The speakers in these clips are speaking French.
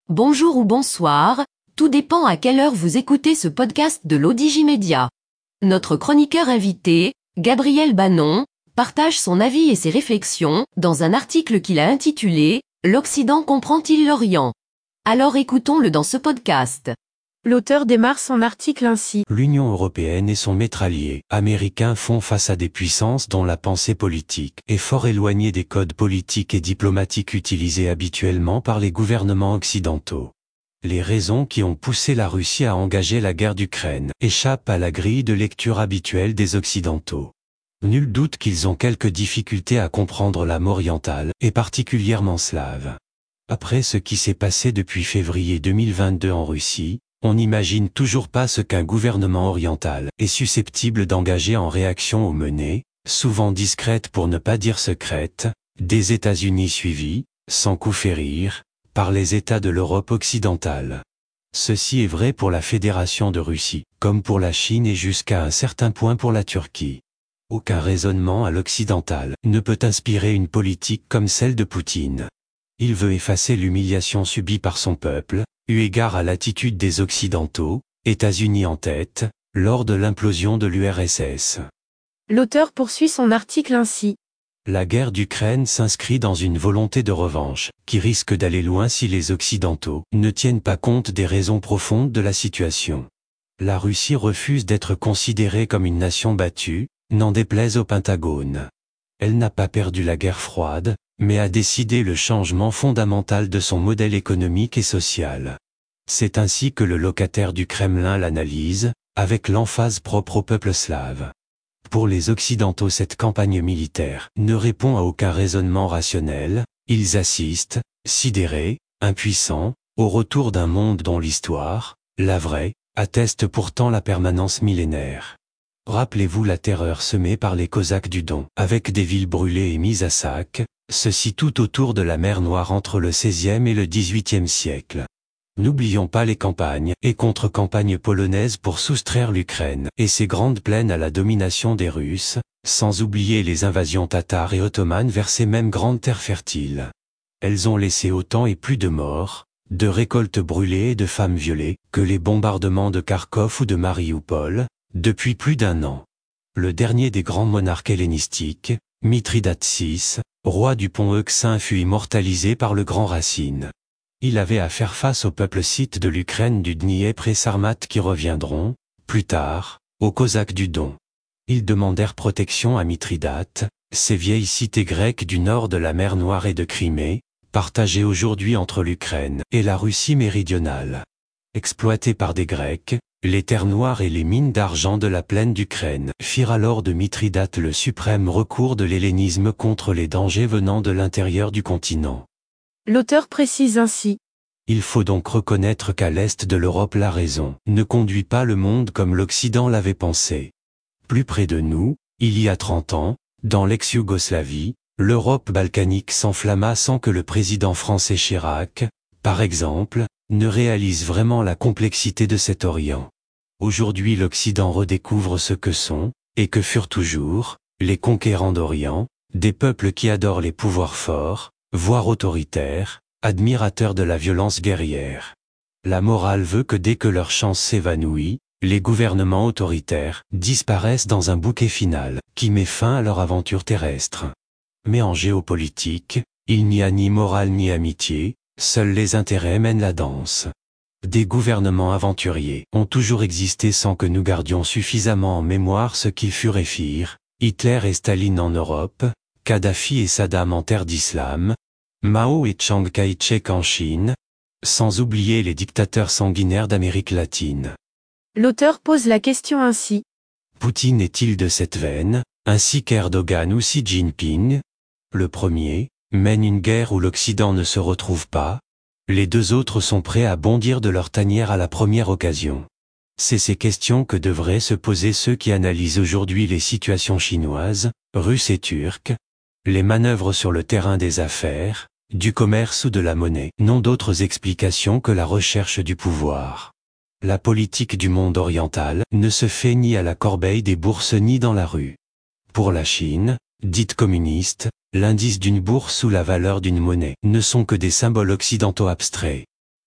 Bonjour ou bonsoir, tout dépend à quelle heure vous écoutez ce podcast de l'Odigimédia. Notre chroniqueur invité, Gabriel Bannon, partage son avis et ses réflexions dans un article qu'il a intitulé « L'Occident comprend-il l'Orient ?» Alors écoutons-le dans ce podcast. L'auteur démarre son article ainsi. L'Union européenne et son maître allié américain font face à des puissances dont la pensée politique est fort éloignée des codes politiques et diplomatiques utilisés habituellement par les gouvernements occidentaux. Les raisons qui ont poussé la Russie à engager la guerre d'Ukraine échappent à la grille de lecture habituelle des Occidentaux. Nul doute qu'ils ont quelques difficultés à comprendre l'âme orientale, et particulièrement slave. Après ce qui s'est passé depuis février 2022 en Russie, on n'imagine toujours pas ce qu'un gouvernement oriental est susceptible d'engager en réaction aux menées, souvent discrètes pour ne pas dire secrètes, des États-Unis suivis, sans coup férir, par les États de l'Europe occidentale. Ceci est vrai pour la Fédération de Russie, comme pour la Chine et jusqu'à un certain point pour la Turquie. Aucun raisonnement à l'occidental ne peut inspirer une politique comme celle de Poutine. Il veut effacer l'humiliation subie par son peuple, eu égard à l'attitude des Occidentaux, États-Unis en tête, lors de l'implosion de l'URSS. L'auteur poursuit son article ainsi. La guerre d'Ukraine s'inscrit dans une volonté de revanche, qui risque d'aller loin si les Occidentaux ne tiennent pas compte des raisons profondes de la situation. La Russie refuse d'être considérée comme une nation battue, n'en déplaise au Pentagone. Elle n'a pas perdu la guerre froide, mais a décidé le changement fondamental de son modèle économique et social. C'est ainsi que le locataire du Kremlin l'analyse, avec l'emphase propre au peuple slave. Pour les Occidentaux, cette campagne militaire ne répond à aucun raisonnement rationnel, ils assistent, sidérés, impuissants, au retour d'un monde dont l'histoire, la vraie, atteste pourtant la permanence millénaire. Rappelez-vous la terreur semée par les Cosaques du Don, avec des villes brûlées et mises à sac, ceci tout autour de la mer Noire entre le XVIe et le XVIIIe siècle. N'oublions pas les campagnes et contre-campagnes polonaises pour soustraire l'Ukraine et ses grandes plaines à la domination des Russes, sans oublier les invasions tatares et ottomanes vers ces mêmes grandes terres fertiles. Elles ont laissé autant et plus de morts, de récoltes brûlées et de femmes violées, que les bombardements de Kharkov ou de Marioupol, depuis plus d'un an. Le dernier des grands monarques hellénistiques, Mithridate VI, roi du pont Euxin, fut immortalisé par le grand Racine. Il avait à faire face au peuple scythe de l'Ukraine du Dniepr et Sarmates qui reviendront, plus tard, aux Cosaques du Don. Ils demandèrent protection à Mithridate, ces vieilles cités grecques du nord de la mer Noire et de Crimée, partagées aujourd'hui entre l'Ukraine et la Russie méridionale. Exploitées par des Grecs, les terres noires et les mines d'argent de la plaine d'Ukraine firent alors de Mithridate le suprême recours de l'hellénisme contre les dangers venant de l'intérieur du continent. L'auteur précise ainsi. Il faut donc reconnaître qu'à l'est de l'Europe la raison ne conduit pas le monde comme l'Occident l'avait pensé. Plus près de nous, il y a 30 ans, dans l'ex-Yougoslavie, l'Europe balkanique s'enflamma sans que le président français Chirac, par exemple, ne réalise vraiment la complexité de cet Orient. Aujourd'hui l'Occident redécouvre ce que sont, et que furent toujours, les conquérants d'Orient, des peuples qui adorent les pouvoirs forts, voire autoritaires, admirateurs de la violence guerrière. La morale veut que dès que leur chance s'évanouit, les gouvernements autoritaires disparaissent dans un bouquet final, qui met fin à leur aventure terrestre. Mais en géopolitique, il n'y a ni morale ni amitié, seuls les intérêts mènent la danse. Des gouvernements aventuriers ont toujours existé sans que nous gardions suffisamment en mémoire ce qu'ils furent et firent, Hitler et Staline en Europe, Kadhafi et Saddam en terre d'islam, Mao et Chiang Kai-shek en Chine, sans oublier les dictateurs sanguinaires d'Amérique latine. L'auteur pose la question ainsi. Poutine est-il de cette veine, ainsi qu'Erdogan ou Xi Jinping? Le premier mène une guerre où l'Occident ne se retrouve pas, les deux autres sont prêts à bondir de leur tanière à la première occasion. C'est ces questions que devraient se poser ceux qui analysent aujourd'hui les situations chinoises, russes et turques, les manœuvres sur le terrain des affaires, du commerce ou de la monnaie, n'ont d'autres explications que la recherche du pouvoir. La politique du monde oriental ne se fait ni à la corbeille des bourses ni dans la rue. Pour la Chine, dite communiste, l'indice d'une bourse ou la valeur d'une monnaie ne sont que des symboles occidentaux abstraits.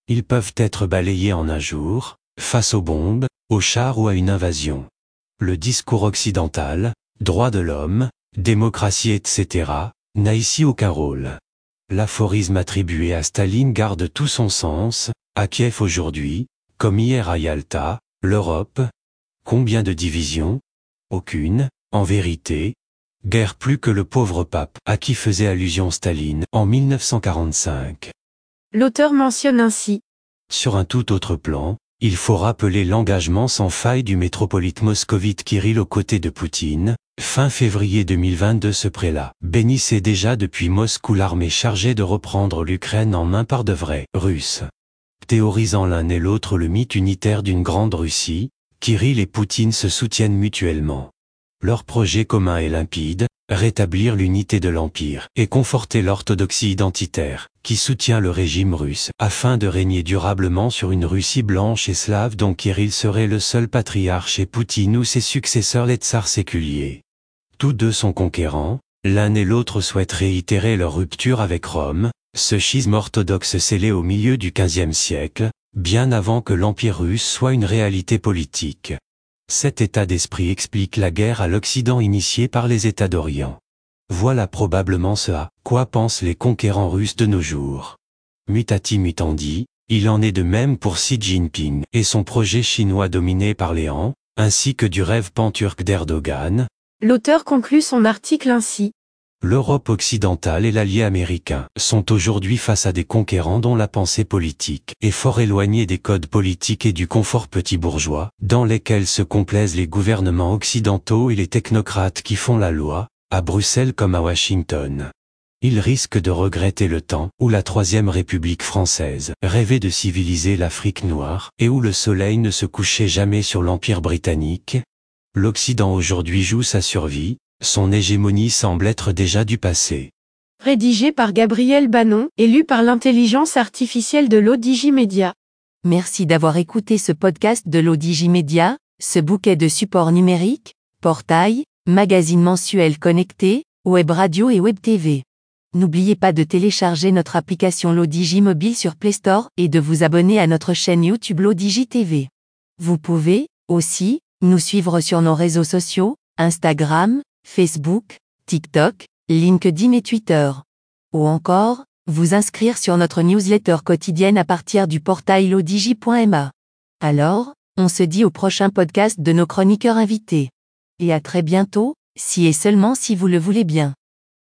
Ils peuvent être balayés en un jour, face aux bombes, aux chars ou à une invasion. Le discours occidental, droits de l'homme, démocratie etc., n'a ici aucun rôle. L'aphorisme attribué à Staline garde tout son sens, à Kiev aujourd'hui, comme hier à Yalta, l'Europe. Combien de divisions? Aucune, en vérité. Guère plus que le pauvre pape, à qui faisait allusion Staline, en 1945. L'auteur mentionne ainsi. Sur un tout autre plan, il faut rappeler l'engagement sans faille du métropolite moscovite Kirill aux côtés de Poutine. Fin février 2022, ce prélat bénissait déjà depuis Moscou l'armée chargée de reprendre l'Ukraine en main par de vrais Russes. Théorisant l'un et l'autre le mythe unitaire d'une grande Russie, Kirill et Poutine se soutiennent mutuellement. Leur projet commun est limpide, rétablir l'unité de l'Empire et conforter l'orthodoxie identitaire, qui soutient le régime russe, afin de régner durablement sur une Russie blanche et slave dont Kirill serait le seul patriarche et Poutine ou ses successeurs les tsars séculiers. Tous deux sont conquérants, l'un et l'autre souhaitent réitérer leur rupture avec Rome, ce schisme orthodoxe scellé au milieu du XVe siècle, bien avant que l'Empire russe soit une réalité politique. Cet état d'esprit explique la guerre à l'Occident initiée par les États d'Orient. Voilà probablement ce à quoi pensent les conquérants russes de nos jours. Mutati mutandi, il en est de même pour Xi Jinping et son projet chinois dominé par les Han, ainsi que du rêve pan-turc d'Erdogan. L'auteur conclut son article ainsi. L'Europe occidentale et l'allié américain sont aujourd'hui face à des conquérants dont la pensée politique est fort éloignée des codes politiques et du confort petit bourgeois, dans lesquels se complaisent les gouvernements occidentaux et les technocrates qui font la loi, à Bruxelles comme à Washington. Ils risquent de regretter le temps où la Troisième République française rêvait de civiliser l'Afrique noire et où le soleil ne se couchait jamais sur l'Empire britannique. L'Occident aujourd'hui joue sa survie. Son hégémonie semble être déjà du passé. Rédigé par Gabriel Bannon et lu par l'intelligence artificielle de l'Odigimédia. Merci d'avoir écouté ce podcast de l'Odigimédia, ce bouquet de supports numériques, portail, magazine mensuel connecté, web radio et web TV. N'oubliez pas de télécharger notre application l'Odigi mobile sur Play Store et de vous abonner à notre chaîne YouTube l'Odigi TV. Vous pouvez, aussi, nous suivre sur nos réseaux sociaux, Instagram, Facebook, TikTok, LinkedIn et Twitter. Ou encore, vous inscrire sur notre newsletter quotidienne à partir du portail lodigi.ma. Alors, on se dit au prochain podcast de nos chroniqueurs invités. Et à très bientôt, si et seulement si vous le voulez bien.